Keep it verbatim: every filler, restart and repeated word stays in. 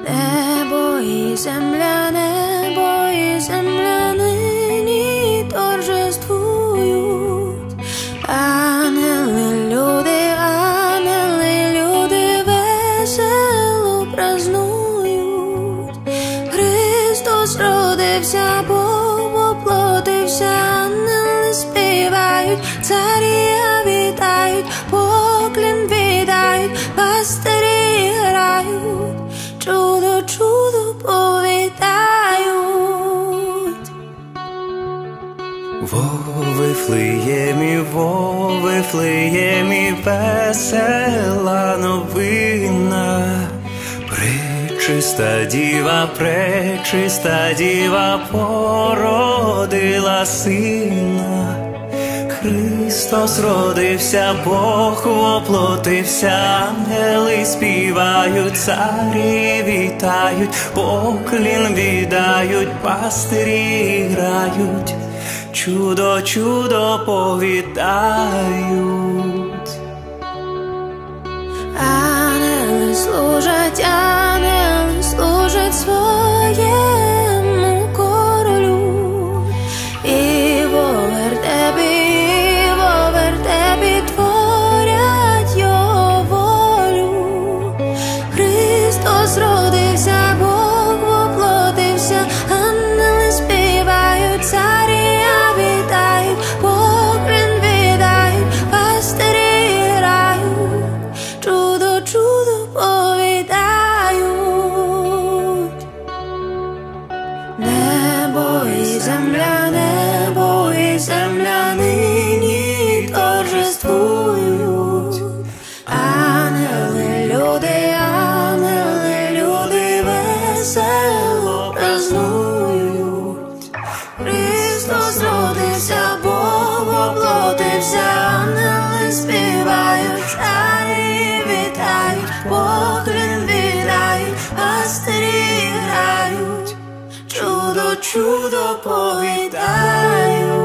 Небо і земля, небо і земля нині торжествують. Ангели, люди, ангели, люди весело празнують. Христос родився, Бог воплотився, ангели співають, царя вітають, поклін віддають, пастирі грають, чудо, чудо повідають. Во Вифлеємі, во Вифлеємі весела новина. Пречиста діва, пречиста діва породила сина. Христос родився, Бог воплотився, ангели співають, царі вітають, поклін віддають, пастирі грають, чудо, чудо повідають. Ангели служать, ангели служать своєму королю, і во вертепі, і во вертепі творять його волю. Христос родився, Бог воплотився, ангели співають, царі вітають, поклін віддають, пастирі грають, чудо, чудо повідають. Небо і земля, небо і земля нині торжествують. Ангели, люди, ангели, люди весело празнують. Христос родився, Бог воплотився, ангели співають, царі вітають, поклін віддають, пастирі грають, чудо, чудо повідають.